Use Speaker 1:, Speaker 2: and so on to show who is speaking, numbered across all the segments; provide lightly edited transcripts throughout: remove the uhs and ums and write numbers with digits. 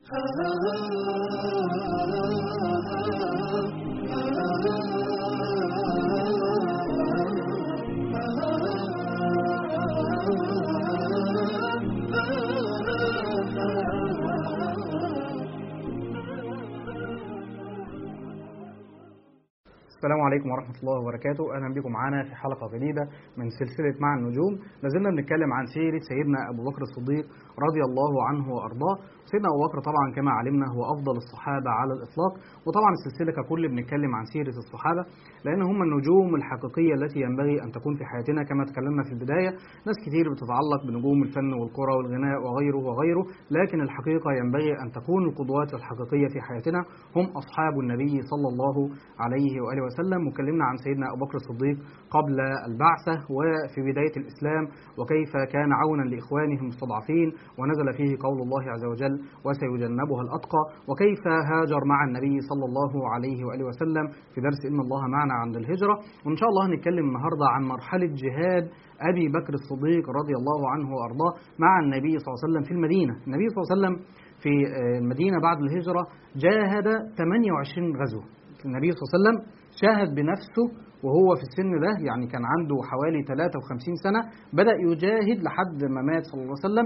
Speaker 1: السلام عليكم ورحمة الله وبركاته. أهلا بكم معنا في حلقة جديدة من سلسلة مع النجوم. لازلنا بنتكلم عن سيرة سيدنا أبو بكر الصديق رضي الله عنه وأرضاه. سيدنا أبو بكر طبعا كما علمنا هو أفضل الصحابة على الإطلاق، وطبعا السلسلة ككل بنتكلم عن سيرة الصحابة لأن هم النجوم الحقيقية التي ينبغي أن تكون في حياتنا. كما تكلمنا في البداية، ناس كتير بتتعلق بنجوم الفن والكرة والغناء وغيره، لكن الحقيقة ينبغي أن تكون القدوات الحقيقية في حياتنا هم أصحاب النبي صلى الله عليه وآله وسلم. وكلمنا عن سيدنا أبو بكر الصديق قبل البعثة وفي بداية الإسلام، وكيف كان عونا لإخوانه المستضعفين، ونزل فيه قول الله عز وجل وسيجنبها الأتقى، وكيف هاجر مع النبي صلى الله عليه وآله وسلم في درس إن الله معنا عند الهجرة. وإن شاء الله هنتكلم النهاردة عن مرحلة جهاد أبي بكر الصديق رضي الله عنه وأرضاه مع النبي صلى الله عليه وسلم في المدينة. النبي صلى الله عليه وسلم في المدينة بعد الهجرة جاهد 28 غزوة. النبي صلى الله عليه وسلم شاهد بنفسه وهو في السن ده، يعني كان عنده حوالي 53 سنة، بدأ يجاهد لحد ما مات صلى الله عليه وسلم.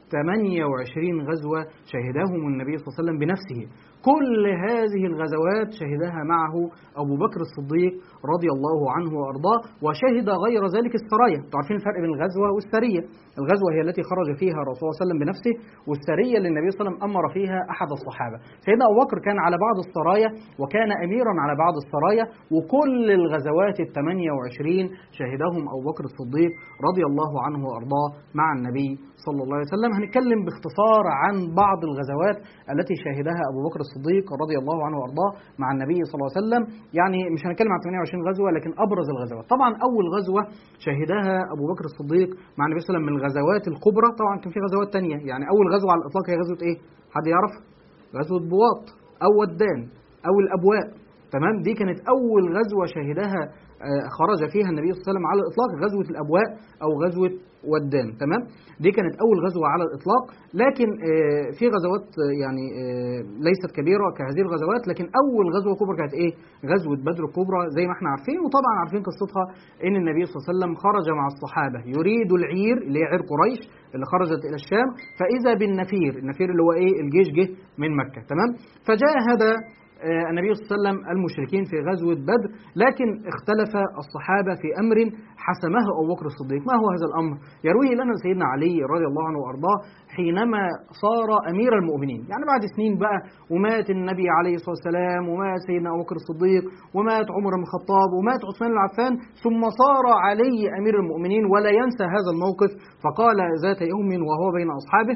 Speaker 1: 28 غزوة شهدهم النبي صلى الله عليه وسلم بنفسه. كل هذه الغزوات شهدها معه أبو بكر الصديق رضي الله عنه وأرضاه، وشهد غير ذلك السرايا. تعرفين الفرق بين الغزوة والسرية؟ الغزوة هي التي خرج فيها الرسول صلى الله عليه وسلم بنفسه، والسرية اللي النبي صلى الله عليه وسلم أمر فيها أحد الصحابة. سيدنا أبو بكر كان على بعض السرايا وكان أميرا على بعض السرايا، وكل الغزوات 28 شهدهم أبو بكر الصديق رضي الله عنه وأرضاه مع النبي صلى الله عليه وسلم. هنتكلم باختصار عن بعض الغزوات التي شهدها أبو بكر الصديق رضي الله عنه وأرضاه مع النبي صلى الله عليه وسلم. يعني مش هنتكلم عن 28 غزوة، لكن أبرز الغزوات. طبعا أول غزوة شهدها أبو بكر الصديق مع النبي صلى الله عليه وسلم من الغزوات الكبرى. طبعا كان في غزوات تانية، يعني أول غزوة على الإطلاق هي غزوة إيه؟ حد يعرف؟ غزوة بواط أو ودان أو الأبواء. تمام، دي كانت أول غزوة شهدها خرج فيها النبي صلى الله عليه وسلم على الإطلاق، غزوة الأبواء أو غزوة ودان. تمام، دي كانت أول غزوة على الإطلاق. لكن في غزوات يعني ليست كبيرة كهذه الغزوات، لكن أول غزوة كبرى كانت إيه؟ غزوة بدر الكبرى زي ما احنا عارفين. وطبعا عارفين قصتها إن النبي صلى الله عليه وسلم خرج مع الصحابة يريد العير اللي هي عير قريش اللي خرجت إلى الشام، فإذا بالنفير، النفير اللي هو إيه؟ الجيش جه من مكة. تمام، فجاهد النبي صلى الله عليه وسلم المشركين في غزوة بدر، لكن اختلف الصحابة في أمر حسمه أبو بكر الصديق. ما هو هذا الأمر؟ يرويه لنا سيدنا علي رضي الله عنه وأرضاه حينما صار أمير المؤمنين، يعني بعد سنين بقى، ومات النبي عليه الصلاة والسلام، ومات سيدنا أبو بكر الصديق، ومات عمر بن الخطاب، ومات عثمان بن عفان، ثم صار علي أمير المؤمنين. ولا ينسى هذا الموقف، فقال ذات يوم وهو بين أصحابه: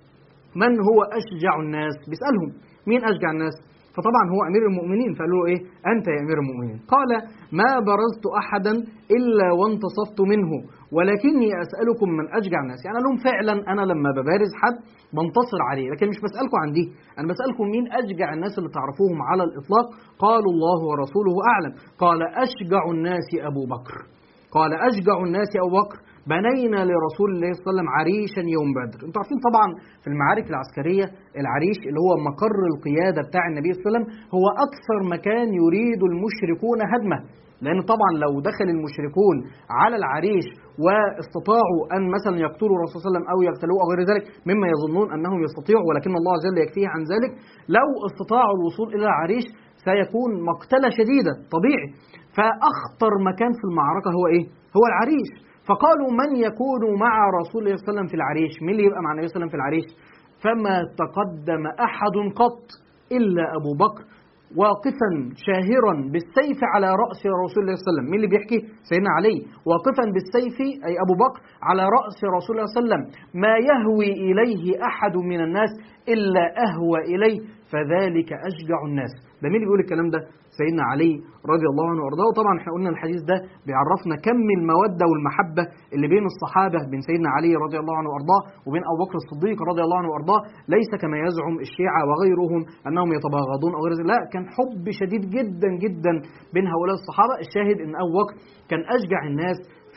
Speaker 1: من هو أشجع الناس؟ بيسألهم مين أشجع الناس؟ فطبعا هو أمير المؤمنين، فقالوا له إيه؟ أنت يا أمير المؤمنين. قال: ما برزت أحدا إلا وانتصفت منه، ولكني أسألكم من أشجع الناس. يعني لهم فعلا أنا لما ببارز حد بنتصر عليه، لكن مش بسألكم عن دي، أنا بسألكم مين أشجع الناس اللي تعرفوهم على الإطلاق. قالوا: الله ورسوله أعلم. قال: أشجع الناس أبو بكر. قال: أشجع الناس أبو بكر. بنينا لرسول الله صلى الله عليه وسلم عريشا يوم بدر. انتوا عارفين طبعا في المعارك العسكرية العريش اللي هو مقر القيادة بتاع النبي صلى الله عليه وسلم هو أكثر مكان يريد المشركون هدمه، لأن طبعا لو دخل المشركون على العريش واستطاعوا أن مثلا يقتلوا الرسول صلى الله عليه وسلم أو يقتلوه أو غير ذلك مما يظنون أنهم يستطيعوا، ولكن الله عز وجل يكفيه عن ذلك، لو استطاعوا الوصول إلى العريش سيكون مقتلة شديدة طبيعي. فأخطر مكان في المعركة هو إيه؟ هو العريش. فقالوا: من يكون مع رسول الله صلى الله عليه وسلم في العريش؟ مين اللي يبقى مع النبي صلى الله عليه وسلم في العريش؟ فما تقدم أحد قط إلا أبو بكر واقفا شاهرا بالسيف على رأس رسول الله صلى الله عليه وسلم. مين اللي بيحكي؟ سيدنا علي. واقفا بالسيف أي أبو بكر على رأس رسول الله صلى الله عليه وسلم، ما يهوي إليه أحد من الناس إلا أهوى إليه، فذلك أشجع الناس. ده مين اللي بيقول الكلام ده؟ سيدنا علي رضي الله عنه وارضاه. وطبعا احنا قلنا الحديث ده بيعرفنا كم المودة والمحبة اللي بين الصحابة، بين سيدنا علي رضي الله عنه وارضاه وبين أبو بكر الصديق رضي الله عنه وارضاه. ليس كما يزعم الشيعة وغيرهم أنهم يتباغضون أو غير ذلك، لا، كان حب شديد جدا جدا بين هؤلاء الصحابة. الشاهد أن أبو بكر كان أشجع الناس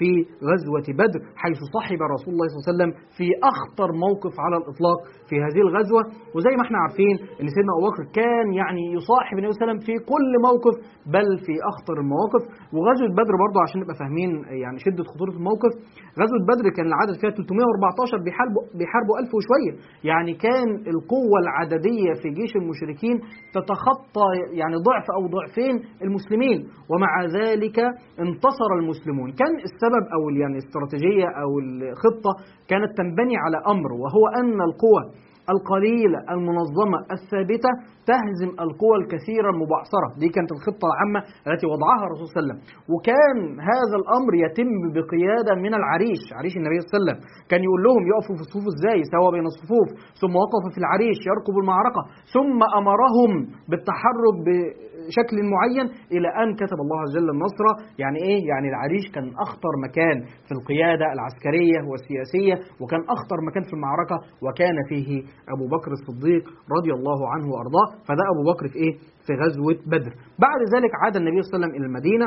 Speaker 1: في غزوة بدر، حيث صحب رسول الله صلى الله عليه وسلم في أخطر موقف على الإطلاق في هذه الغزوة. وزي ما احنا عارفين ان سيدنا أبو بكر كان يعني يصاحب النبي صلى الله عليه وسلم في كل موقف، بل في أخطر المواقف. وغزوة بدر برضه عشان نبقى فاهمين يعني شدة خطورة الموقف، غزوة بدر كان العدد فيها 314 بيحاربوا 1000 وشوية، يعني كان القوة العددية في جيش المشركين تتخطى يعني ضعف أو ضعفين المسلمين، ومع ذلك انتصر المسلمون. كان السبب أو يعني الاستراتيجية أو الخطة كانت تنبني على أمر، وهو أن القوة القليلة المنظمة الثابتة تهزم القوى الكثيرة المبعثرة. دي كانت الخطة العامة التي وضعها الرسول صلى الله عليه وسلم. وكان هذا الأمر يتم بقيادة من العريش، عريش النبي صلى الله عليه وسلم. كان يقول لهم يقفوا في الصفوف ازاي، سوا بين الصفوف، ثم وقف في العريش يرقب المعركة، ثم أمرهم بالتحرك بشكل معين إلى أن كتب الله عز وجل النصر. يعني إيه؟ يعني العريش كان أخطر مكان في القيادة العسكرية والسياسية، وكان أخطر مكان في المعركة، وكان فيه أبو بكر الصديق رضي الله عنه وأرضاه. فده أبو بكر في إيه؟ في غزوة بدر. بعد ذلك عاد النبي صلى الله عليه وسلم إلى المدينة،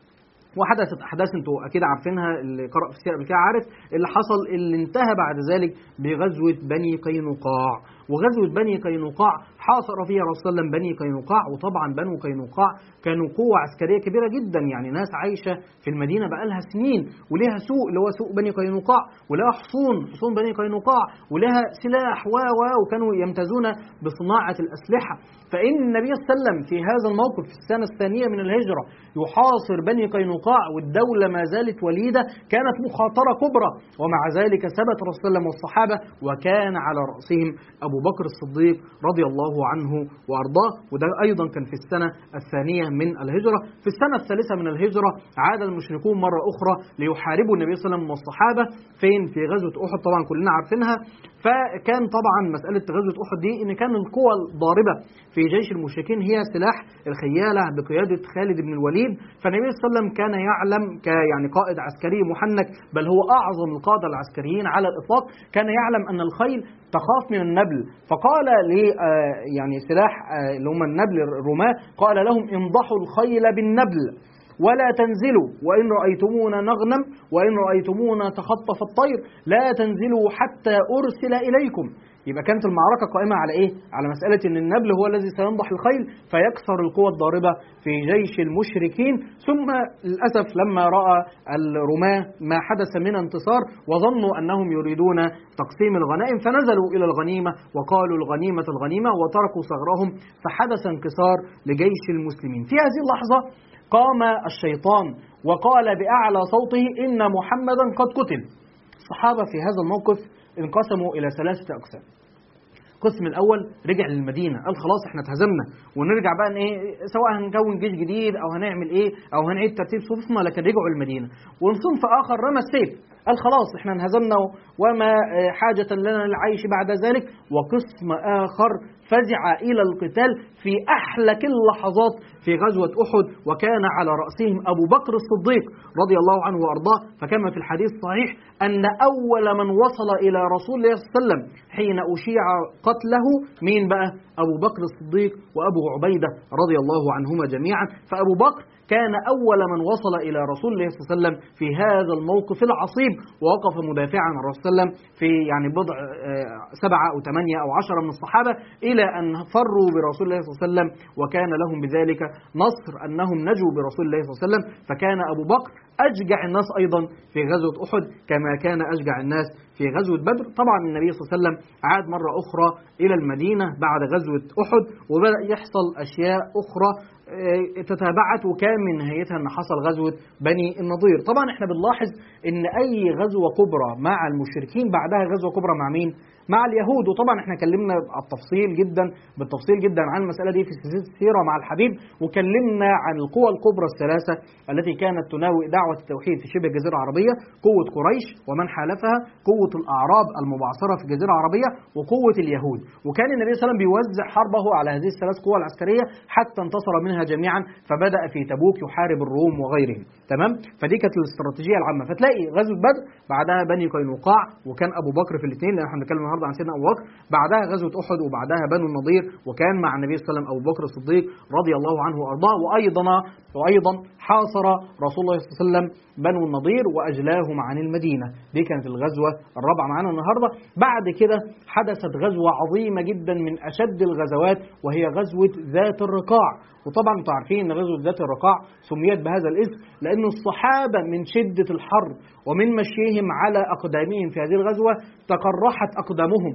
Speaker 1: وحدثت أحداث أنتوا أكيد عارفينها، اللي قرأ في السيرة قبل كده عارف اللي حصل، اللي انتهى بعد ذلك بغزوة بني قينقاع. وغزوة بني قينقاع حاصر فيها الرسول صلى الله عليه وسلم بني قينقاع. وطبعا بنو قينقاع كانوا قوة عسكرية كبيرة جدا، يعني ناس عايشة في المدينة بقالها سنين، وليها سوق اللي هو سوق بني قينقاع، ولها حصون بني قينقاع، ولها سلاح وكانوا يمتازون بصناعة الأسلحة. فإن النبي صلى الله عليه وسلم في هذا الموقف في السنة الثانية من الهجرة يحاصر بني قينقاع والدولة ما زالت وليدة، كانت مخاطرة كبرى، ومع ذلك ثبت الرسول صلى الله عليه وسلم والصحابة، وكان على رأسهم أبو بكر الصديق رضي الله عنه وأرضاه. وده أيضا كان في السنة الثانية من الهجرة. في السنة الثالثة من الهجرة عاد المشركون مرة أخرى ليحاربوا النبي صلى الله عليه وسلم والصحابة. فين؟ في غزوة أحد، طبعا كلنا عارفينها. فكان طبعا مسألة غزوة أحد دي إن كان القوى الضاربة في جيش المشركين هي سلاح الخيالة بقيادة خالد بن الوليد. فالنبي صلى الله عليه وسلم كان يعلم يعني قائد عسكري محنك، بل هو أعظم القادة العسكريين على الإطلاق، كان يعلم أن الخيل تخاف من النبل. فقال يعني سلاح اللي هم النبل الرماة، قال لهم انضحوا الخيل بالنبل ولا تنزلوا، وإن رأيتمونا نغنم وإن رأيتمونا تخطف الطير لا تنزلوا حتى أرسل إليكم. يبقى كانت المعركة قائمة على إيه؟ على مسألة أن النبل هو الذي سينضح الخيل فيكسر القوى الضاربة في جيش المشركين. ثم للأسف لما رأى الرماة ما حدث من انتصار وظنوا أنهم يريدون تقسيم الغنائم، فنزلوا إلى الغنيمة وقالوا الغنيمة الغنيمة وتركوا ثغرهم، فحدث انكسار لجيش المسلمين. في هذه اللحظة قام الشيطان وقال بأعلى صوته إن محمدا قد قتل. الصحابة في هذا الموقف انقسموا إلى 3 أقسام. القسم الأول رجع للمدينة، قال خلاص احنا اتهزمنا ونرجع بقى ايه، سواء هنكون جيش جديد أو هنعمل ايه أو هنعيد ترتيب صفوفنا، لكن رجعوا للمدينة. وصنف آخر رمى السيف، قال خلاص احنا انهزمنا وما حاجة لنا للعيش بعد ذلك. وقسم آخر فزع إلى القتال في أحلك اللحظات في غزوة أحد، وكان على رأسهم أبو بكر الصديق رضي الله عنه وأرضاه. فكما في الحديث الصحيح أن أول من وصل إلى رسول الله صلى الله عليه وسلم حين أشيع قتله مين بقى؟ أبو بكر الصديق وأبو عبيدة رضي الله عنهما جميعا. فأبو بكر كان أول من وصل إلى رسول الله صلى الله عليه وسلم في هذا الموقف العصيب، ووقف مدافعا عن الرسول صلى الله عليه وسلم في يعني بضع 7 أو 8 أو 10 من الصحابة، إلى أن فروا برسول الله صلى الله عليه وسلم، وكان لهم بذلك نصر أنهم نجوا برسول الله صلى الله عليه وسلم. فكان أبو بكر أشجع الناس أيضا في غزوة أحد كما كان أشجع الناس في غزوة بدر. طبعا النبي صلى الله عليه وسلم عاد مرة أخرى إلى المدينة بعد غزوة أحد، وبدأ يحصل أشياء أخرى تتابعت، وكان من نهايتها أن حصل غزوة بني النضير. طبعا احنا بنلاحظ أن أي غزوة كبرى مع المشركين بعدها غزوة كبرى مع مين؟ مع اليهود. وطبعا احنا كلمنا بالتفصيل جدا عن المسألة دي في سلسلة السيرة مع الحبيب، وكلمنا عن القوى الكبرى الثلاثة التي كانت تناوئ دعوة التوحيد في شبه الجزيرة العربية: قوة قريش ومن حالفها، قوة الأعراب المبعثرة في الجزيرة العربية، وقوة اليهود. وكان النبي صلى الله عليه وسلم بيوزع حربه على هذه ال3 قوى العسكرية حتى انتصر منها جميعا، فبدأ في تبوك يحارب الروم وغيرهم. تمام؟ فدي كانت الاستراتيجية العامة. فتلاقي غزوة بدر بعدها بني قينقاع، وكان أبو بكر في الاثنين، لأن احنا بنتكلم النهارده عن سيدنا ابو بكر. بعدها غزوه احد وبعدها بنو النضير، وكان مع النبي صلى الله عليه وسلم ابو بكر الصديق رضي الله عنه وارضاه. وايضا حاصر رسول الله صلى الله عليه وسلم بنو النضير واجلاهم عن المدينه. دي كانت الغزوه الرابعه معانا النهارده. بعد كده حدثت غزوه عظيمه جدا من اشد الغزوات، وهي غزوه ذات الرقاع. وطبعا انتم عارفين ان غزوه ذات الرقاع سميت بهذا الاسم لأن الصحابه من شده الحر ومن مشيهم على اقدامهم في هذه الغزوه تقرحت اقدامهم،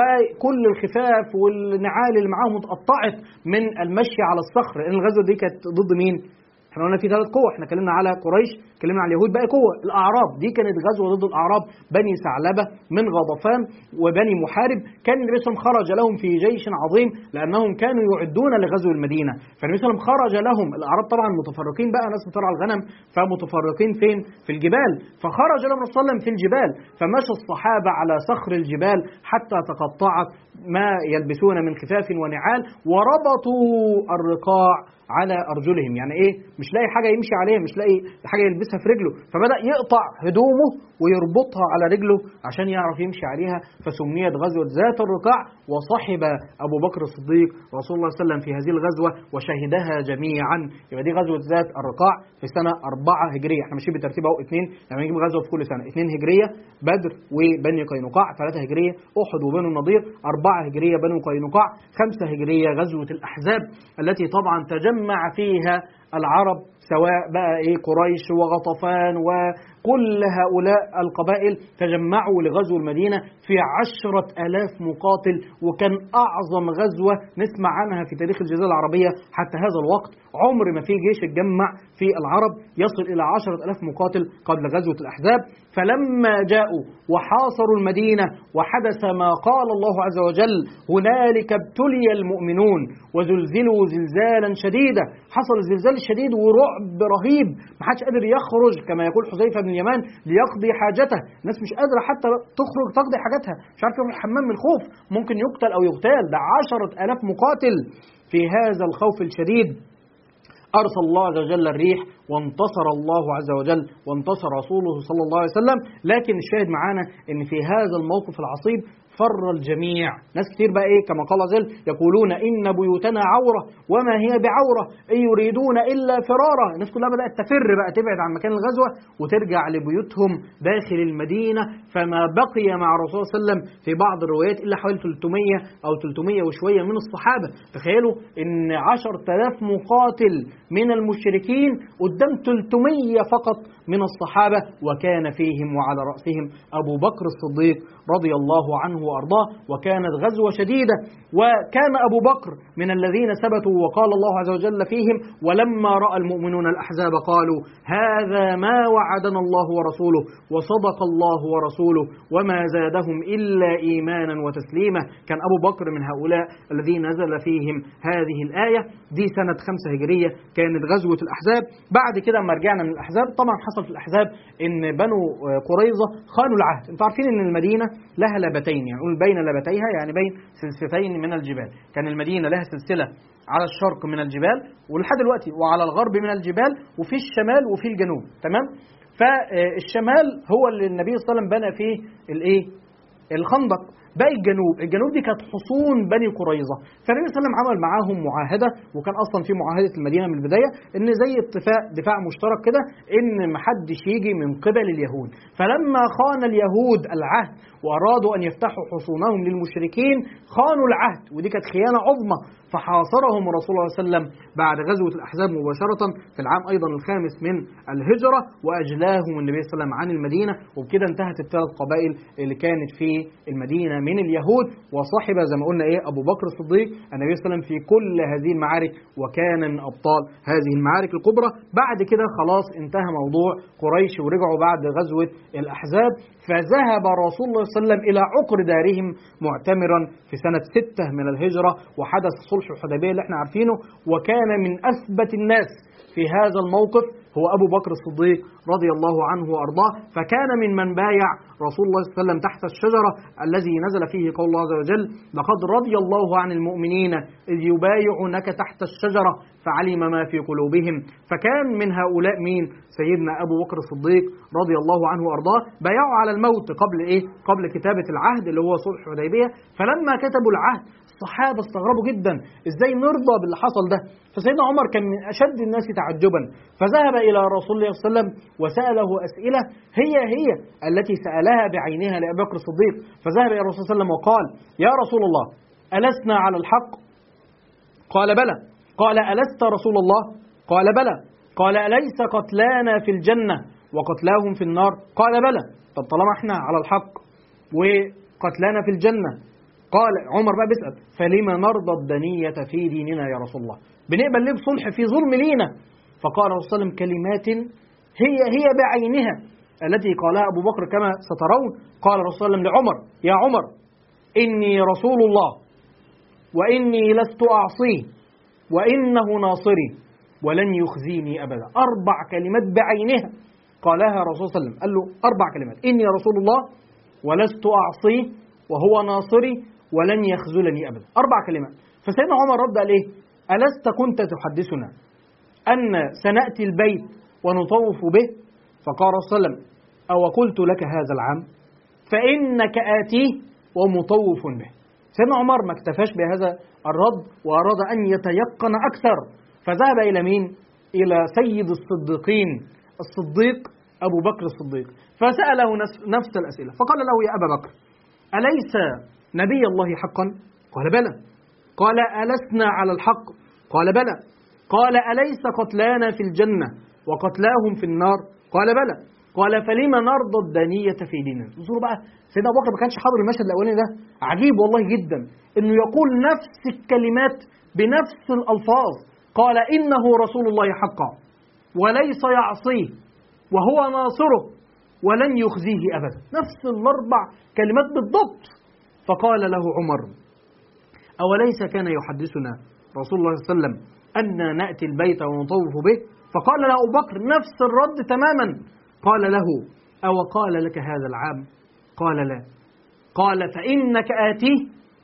Speaker 1: وكل الخفاف والنعال اللي معاهم اتقطعت من المشي على الصخر. لان الغزوه دي كانت ضد مين؟ احنا قلنا في 3 قوة، احنا اتكلمنا على قريش، اتكلمنا على اليهود، باقي قوة الأعراب. دي كانت غزوة ضد الأعراب، بني ثعلبة من غطفان وبني محارب. كان النبي صلى الله عليه وسلم خرج لهم في جيش عظيم لأنهم كانوا يعدون لغزو المدينة، فالنبي صلى الله عليه وسلم خرج لهم. الأعراب طبعا متفرقين بقى، ناس بترعى الغنم فمتفرقين فين؟ في الجبال، فخرج لهم الرسول صلى الله عليه وسلم في الجبال، فمشى الصحابة على صخر الجبال حتى تقطعت ما يلبسون من خفاف ونعال، وربطوا الرقاع على أرجلهم. يعني إيه؟ مش لاقي حاجة يمشي عليها، مش لاقي حاجة يلبسها في رجله، فبدأ يقطع هدومه ويربطها على رجله عشان يعرف يمشي عليها، فسميت غزوة ذات الرقاع. وصحب أبو بكر الصديق رسول الله صلى الله عليه وسلم في هذه الغزوة وشهدها جميعا. يبقى دي غزوة ذات الرقاع في سنة 4 هجرية. احنا ماشيين بالترتيب اهو، 2 لما نجيب غزوة في كل سنة، 2 هجرية بدر وبني قينقاع، 3 هجرية أحد وبنو النضير، 4 هجرية بنو قينقاع، 5 هجرية غزوة الأحزاب التي طبعا تجمع فيها العرب، سواء بقى قريش وغطفان وكل هؤلاء القبائل تجمعوا لغزو المدينة في 10,000 مقاتل. وكان أعظم غزوة نسمع عنها في تاريخ الجزيرة العربية حتى هذا الوقت. عمر ما في جيش اتجمع في العرب يصل إلى 10,000 مقاتل قبل غزوة الأحزاب. فلما جاءوا وحاصروا المدينة وحدث ما قال الله عز وجل: هنالك ابتلي المؤمنون وزلزلوا زلزالا شديدا. حصل الزلزال الشديد ورعب رهيب، ما حدش قادر يخرج كما يقول حذيفة بن اليمان ليقضي حاجته. الناس مش قادرة حتى تخرج تقضي حاجتها، مش عارف يروح الحمام من الخوف، ممكن يقتل أو يغتال. ده 10,000 مقاتل. في هذا الخوف الشديد أرسل الله عز وجل الريح وانتصر الله عز وجل وانتصر رسوله صلى الله عليه وسلم. لكن الشاهد معانا ان في هذا الموقف العصيب فر الجميع. ناس كتير بقى كما قال عز وجل: يقولون إن بيوتنا عورة وما هي بعورة إن يريدون إلا فرارا. الناس كلها بدأت تفر بقى، تبعد عن مكان الغزوة وترجع لبيوتهم داخل المدينة. فما بقي مع الرسول صلى الله عليه وسلم في بعض الروايات إلا حوالي 300 أو 300 وشوية من الصحابة. تخيلوا إن 10,000 مقاتل من المشركين قدام 300 فقط من الصحابة، وكان فيهم وعلى رأسهم أبو بكر الصديق رضي الله عنه وأرضاه. وكانت غزوة شديدة، وكان أبو بكر من الذين ثبتوا، وقال الله عز وجل فيهم: ولما رأى المؤمنون الأحزاب قالوا هذا ما وعدنا الله ورسوله وصدق الله ورسوله وما زادهم إلا إيمانا وتسليما. كان أبو بكر من هؤلاء الذين نزل فيهم هذه الآية. دي سنة 5 هجرية كانت غزوة الأحزاب. بعد كده لما رجعنا من الأحزاب، طبعا حصل في الأحزاب إن بنو قريظة خانوا العهد. انتوا عارفين إن المدينة لها لبتين، يعني نقول بين لبتيها يعني بين سلسلتين من الجبال. كان المدينة لها سلسلة على الشرق من الجبال ولحد دلوقتي، وعلى الغرب من الجبال، وفي الشمال وفي الجنوب. تمام؟ فالشمال هو اللي النبي صلى الله عليه وسلم بنى فيه الخندق. باقي الجنوب دي كانت حصون بني قريظة. فالنبي صلى الله عليه وسلم عمل معاهم معاهدة، وكان أصلا في معاهدة المدينة من البداية إن زي اتفاق دفاع مشترك كده، إن محدش يجي من قبل اليهود. فلما خان اليهود العهد وأرادوا أن يفتحوا حصونهم للمشركين خانوا العهد، ودي كانت خيانة عظمى. فحاصرهم الرسول صلى الله عليه وسلم بعد غزوة الأحزاب مباشرة في العام أيضا الخامس من الهجرة، وأجلاهم النبي صلى الله عليه وسلم عن المدينة. وبكده انتهت ال3 قبائل اللي كانت في المدينة من اليهود. وصاحب زي ما قلنا أبو بكر الصديق النبي صلى الله عليه وسلم في كل هذه المعارك، وكان من أبطال هذه المعارك الكبرى. بعد كده خلاص انتهى موضوع قريش ورجعوا بعد غزوة الأحزاب. فذهب رسول الله صلى الله عليه وسلم إلى عقر دارهم معتمرا في سنة 6 من الهجرة، وحدث صلح الحديبية اللي احنا عارفينه. وكان من أثبت الناس في هذا الموقف هو أبو بكر الصديق رضي الله عنه وأرضاه، فكان من بايع رسول الله صلى الله عليه وسلم تحت الشجرة الذي نزل فيه قول الله عز وجل: لقد رضي الله عن المؤمنين إذ يبايعونك تحت الشجرة فعلم ما في قلوبهم. فكان من هؤلاء مين؟ سيدنا أبو بكر الصديق رضي الله عنه وأرضاه. بايعوا على الموت قبل إيه؟ قبل كتابة العهد اللي هو صلح الحديبية. فلما كتبوا العهد الصحابة استغربوا جدا، إزاي نرضى باللي حصل ده؟ فسيدنا عمر كان من أشد الناس تعجبا، فذهب إلى رسول الله صلى الله عليه وسلم وسأله أسئلة هي التي سألها بعينها لأبي بكر الصديق. فذهب إلى الرسول صلى الله عليه وسلم وقال: يا رسول الله، ألسنا على الحق؟ قال: بلى. قال: ألست رسول الله؟ قال: بلى. قال: أليس قتلانا في الجنة وقتلاهم في النار؟ قال: بلى. طب طالما احنا على الحق وقتلانا في الجنة، قال عمر بقى بيسأل: فلما نرضى الدنية في ديننا يا رسول الله؟ بنقبل ليه بصلح في ظلم لينا؟ فقال الرسول صلى الله عليه وسلم كلمات هي بعينها التي قالها أبو بكر كما سترون. قال الرسول صلى الله عليه وسلم لعمر: يا عمر، إني رسول الله وإني لست أعصيه وإنه ناصري ولن يخزيني أبدا. 4 كلمات بعينها قالها الرسول صلى الله عليه وسلم. قال له 4 كلمات: إني رسول الله ولست أعصيه وهو ناصري ولن يخذلني أبدا. 4 كلمات. فسيدنا عمر رد قال إيه؟ ألست كنت تحدثنا أن سنأتي البيت ونطوف به؟ فقال الرسول صلى الله عليه وسلم: أو قلت لك هذا العام فإنك آتيه ومطوف به. سيدنا عمر ما اكتفاش بهذا الرد وأراد أن يتيقن أكثر، فذهب إلى مين؟ إلى سيد الصديقين الصديق أبو بكر الصديق، فسأله نفس الأسئلة. فقال له: يا أبا بكر، أليس نبي الله حقا؟ قال: بلى. قال: ألسنا على الحق؟ قال: بلى. قال: أليس قتلانا في الجنة وقتلاهم في النار؟ قال: بلى. قال: فلما نرضى الدنية في ديننا؟ انظروا بقى، سيدنا أبو بكر ما كانش حاضر المشهد الأولاني ده، عجيب والله جدا إنه يقول نفس الكلمات بنفس الألفاظ. قال: إنه رسول الله حقا وليس يعصيه وهو ناصره ولن يخزيه أبدا. نفس ال4 كلمات بالضبط. فقال له عمر: أوليس كان يحدثنا رسول الله صلى الله عليه وسلم أن نأتي البيت ونطوف به؟ فقال له أبو بكر نفس الرد تماما. قال له: أو قال لك هذا العام؟ قال: لا. قال: فإنك آتيه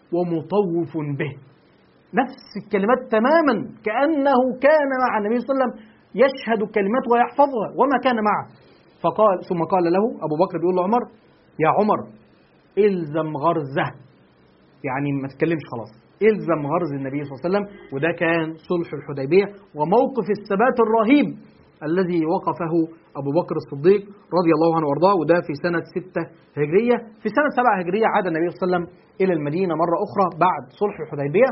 Speaker 1: ومطوف به. نفس الكلمات تماما، كأنه كان مع النبي صلى الله عليه وسلم يشهد الكلمات ويحفظها وما كان معه. فقال ثم قال له أبو بكر بيقول له عمر: يا عمر، إلزم غرزه، يعني ما تتكلمش خلاص، إلزم غرز النبي صلى الله عليه وسلم. وده كان صلح الحديبية وموقف الثبات الرهيب الذي وقفه أبو بكر الصديق رضي الله عنه وارضاه. وده في سنة 6 هجرية. في سنة 7 هجرية عاد النبي صلى الله عليه وسلم إلى المدينة مرة أخرى بعد صلح الحديبية.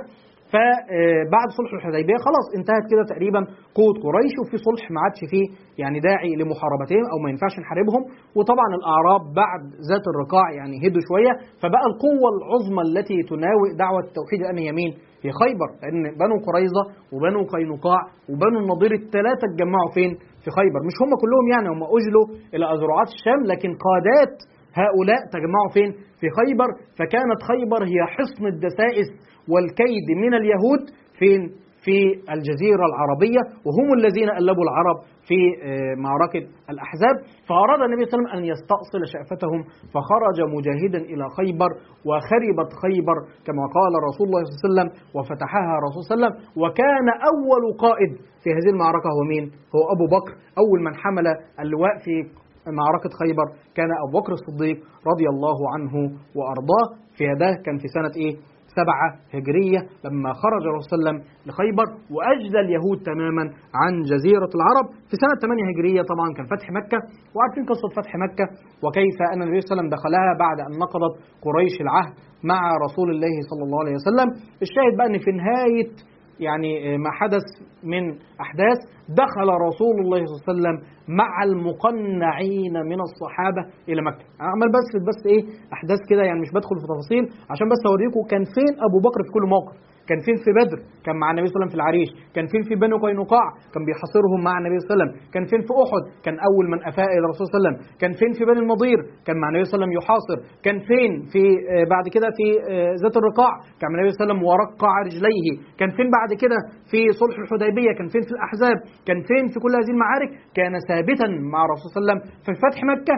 Speaker 1: فبعد صلح الحديبية خلاص انتهت كده تقريبا قوة قريش، وفي صلح ما عادش فيه يعني داعي لمحاربتهم أو ما ينفعش نحاربهم. وطبعا الأعراب بعد ذات الرقاع يعني هدوا شوية، فبقى القوة العظمى التي تناوئ دعوة التوحيد الآن هي مين؟ هي خيبر، لأن بنو قريظة وبنو قينقاع وبنو النضير ال3 اتجمعوا فين؟ في خيبر. مش هم كلهم يعني، هم أجلوا إلى أذرعات الشام، لكن قادات هؤلاء تجمعوا فين؟ في خيبر. فكانت خيبر هي حصن الدسائس والكيد من اليهود فين؟ في الجزيرة العربية، وهم الذين ألبوا العرب في معركة الأحزاب. فأراد النبي صلى الله عليه وسلم أن يستأصل شأفتهم، فخرج مجاهدا إلى خيبر، وخربت خيبر كما قال رسول الله صلى الله عليه وسلم، وفتحها رسول الله صلى الله عليه وسلم. وكان أول قائد في هذه المعركة هو مين؟ هو أبو بكر. أول من حمل اللواء في معركة خيبر كان أبو بكر الصديق رضي الله عنه وأرضاه. في هذا كان في سنة 7 هجرية لما خرج الرسول صلى الله عليه وسلم لخيبر وأجزى اليهود تماما عن جزيرة العرب. في سنة 8 هجرية طبعا كان فتح مكة، وعارفين قصة فتح مكة وكيف أن النبي صلى الله عليه وسلم دخلها بعد أن نقضت قريش العهد مع رسول الله صلى الله عليه وسلم. الشاهد بقى أن في نهاية يعني ما حدث من أحداث دخل رسول الله صلى الله عليه وسلم مع المقنعين من الصحابة إلى مكة. أعمل بس أحداث كده يعني، مش بدخل في تفاصيل عشان بس أوريكم كان فين أبو بكر في كل موقف. كان فين في بدر؟ كان مع النبي صلى الله عليه وسلم في العريش. كان فين في بني قينقاع؟ كان بيحاصرهم مع النبي صلى الله عليه وسلم. كان فين في أحد؟ كان أول من أفاء إلى الرسول صلى الله عليه وسلم. كان فين في بني النضير؟ كان مع النبي صلى الله عليه وسلم يحاصر. كان فين في بعد كده في ذات الرقاع؟ كان مع النبي صلى الله عليه وسلم ورقع رجليه. كان فين بعد كده في صلح الحديبية؟ كان فين في الأحزاب؟ كان فين في كل هذه المعارك؟ كان ثابتا مع الرسول صلى الله عليه وسلم. في فتح مكة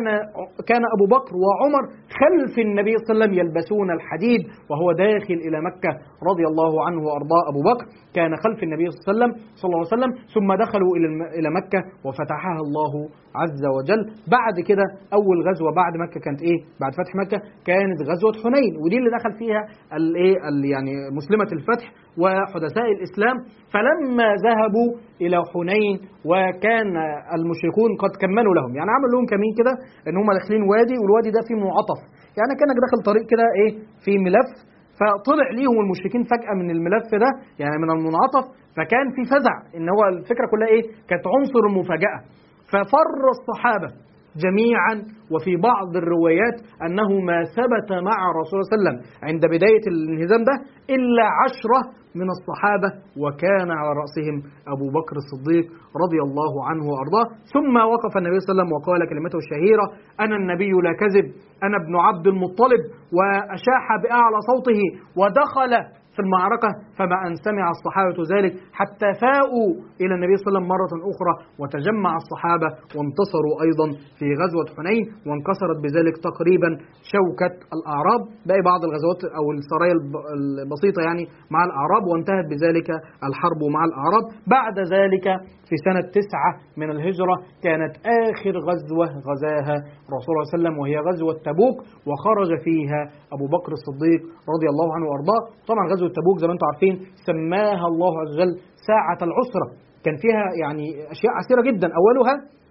Speaker 1: كان أبو بكر وعمر خلف النبي صلى الله عليه وسلم يلبسون الحديد وهو داخل إلى مكة رضي الله عنه وأرضاه. أبو بكر كان خلف النبي صلى الله عليه وسلم ثم دخلوا إلى مكة وفتحها الله عز وجل. بعد كده أول غزوة بعد مكة كانت إيه؟ بعد فتح مكة كانت غزوة حنين، ودي اللي دخل فيها يعني مسلمة الفتح وحدثاء الإسلام. فلما ذهبوا إلى حنين وكان المشركون قد كملوا لهم، يعني عملوا لهم كمين كده إن هم داخلين وادي، والوادي ده فيه منعطف، يعني كأنك داخل طريق كده إيه في ملف، فطلع ليهم المشركين فجأة من الملف ده، يعني من المنعطف، فكان في فزع. إن هو الفكرة كلها إيه؟ كانت عنصر المفاجأة. ففر الصحابة جميعا، وفي بعض الروايات أنه ما ثبت مع رسول الله صلى الله عليه وسلم عند بداية الانهزام ده إلا 10 من الصحابة، وكان على رأسهم أبو بكر الصديق رضي الله عنه وأرضاه. ثم وقف النبي صلى الله عليه وسلم وقال كلمته الشهيرة: أنا النبي لا كذب، أنا ابن عبد المطلب، وأشاح بأعلى صوته ودخل في المعركة. فما أن سمع الصحابة ذلك حتى فاءوا إلى النبي صلى الله عليه وسلم مرة أخرى، وتجمع الصحابة وانتصروا أيضا في غزوة حنين، وانكسرت بذلك تقريبا شوكة الأعراب، باقي بعض الغزوات أو السرايا البسيطة يعني مع الأعراب، وانتهت بذلك الحرب مع الأعراب. بعد ذلك في سنة 9 من الهجرة كانت آخر غزوة غزاها رسول الله صلى الله عليه وسلم، وهي غزوة تبوك، وخرج فيها أبو بكر الصديق رضي الله عنه وأرضاه. طبعا غزوة تبوك زي ما انتم عارفين سماها الله عز وجل ساعة العسرة، كان فيها يعني أشياء عسيرة جدا. أولها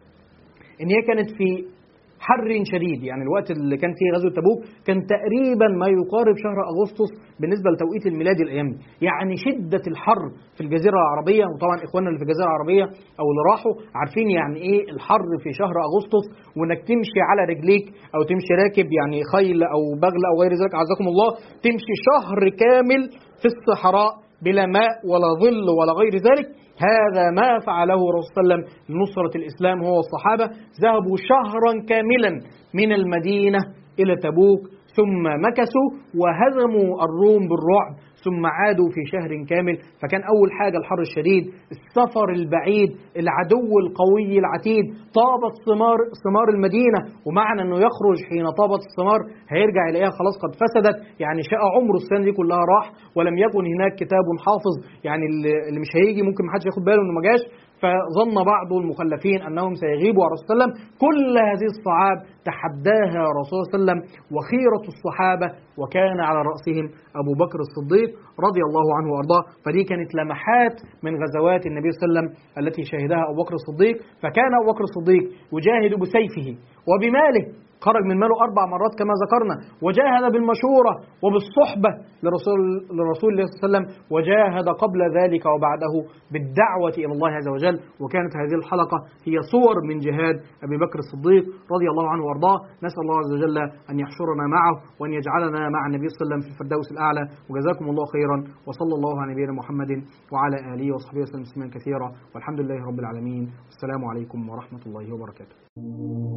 Speaker 1: إن هي كانت في حر شديد، يعني الوقت اللي كان فيه غزوة تبوك كان تقريبا ما يقارب شهر أغسطس بالنسبة لتوقيت الميلادي الأيام دي، يعني شدة الحر في الجزيرة العربية. وطبعا إخواننا اللي في الجزيرة العربية أو اللي راحوا عارفين يعني إيه الحر في شهر أغسطس، وإنك تمشي على رجليك أو تمشي راكب يعني خيل أو بغل أو غير ذلك عزكم الله، تمشي شهر كامل في الصحراء بلا ماء ولا ظل ولا غير ذلك. هذا ما فعله الرسول صلى الله عليه وسلم لنصرة الإسلام هو والصحابة. ذهبوا شهرا كاملا من المدينة إلى تبوك، ثم مكثوا وهزموا الروم بالرعب، ثم عادوا في شهر كامل. فكان أول حاجة الحر الشديد، السفر البعيد، العدو القوي العتيد، طابت ثمار المدينة، ومعنى أنه يخرج حين طابت الثمار هيرجع إليها خلاص قد فسدت، يعني شاء عمره السنة دي كلها راح، ولم يكن هناك كتاب حافظ، يعني اللي مش هيجي ممكن محدش ياخد باله إنه ما جاش. فظن بعض المخلفين أنهم سيغيبوا على رسول الله صلى الله عليه وسلم. كل هذه الصعاب تحداها رسول الله صلى الله عليه وسلم وخيرة الصحابة، وكان على رأسهم أبو بكر الصديق رضي الله عنه وأرضاه. فدي كانت لمحات من غزوات النبي صلى الله عليه وسلم التي شهدها أبو بكر الصديق. فكان أبو بكر الصديق يجاهد بسيفه وبماله، خرج من ماله 4 مرات كما ذكرنا، وجاهد بالمشورة وبالصحبة لرسول الله صلى الله عليه وسلم، وجاهد قبل ذلك وبعده بالدعوة إلى الله عز وجل. وكانت هذه الحلقة هي صور من جهاد أبي بكر الصديق رضي الله عنه وأرضاه. نسأل الله عز وجل أن يحشرنا معه وأن يجعلنا مع النبي صلى الله عليه وسلم في الفردوس الأعلى. وجزاكم الله خيرا، وصلى الله على نبينا محمد وعلى آله وصحبه وسلم تسليما كثيرا، والحمد لله رب العالمين. والسلام عليكم ورحمة الله وبركاته.